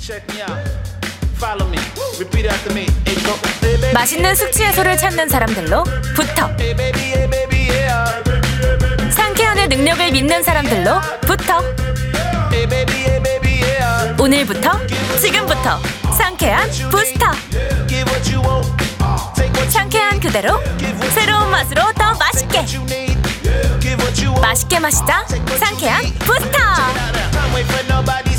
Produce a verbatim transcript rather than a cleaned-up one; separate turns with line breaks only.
맛있는 숙취 해소를 찾는 사람들로 부터, 상쾌한의 능력을 믿는 사람들로 부터, 오늘부터 지금부터 상쾌한 부스터. 상쾌한 그대로 새로운 맛으로 더 맛있게 맛있게 마시자. 상쾌한 부스터.